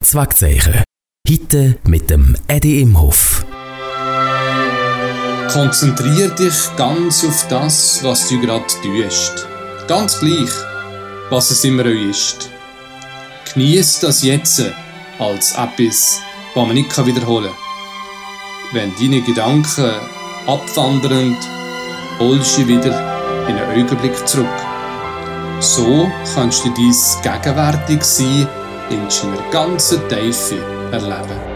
Zweckzeichen. Heute mit dem Edi Imhoff. Konzentrier dich ganz auf das, was du gerade tust. Ganz gleich, was es immer auch ist. Genieß das jetzt als etwas, was man nicht wiederholen kann. Wenn deine Gedanken abwandern, holst du wieder in einen Augenblick zurück. So kannst du dein Gegenwärtigsein in deiner ganzen Tiefe erleben.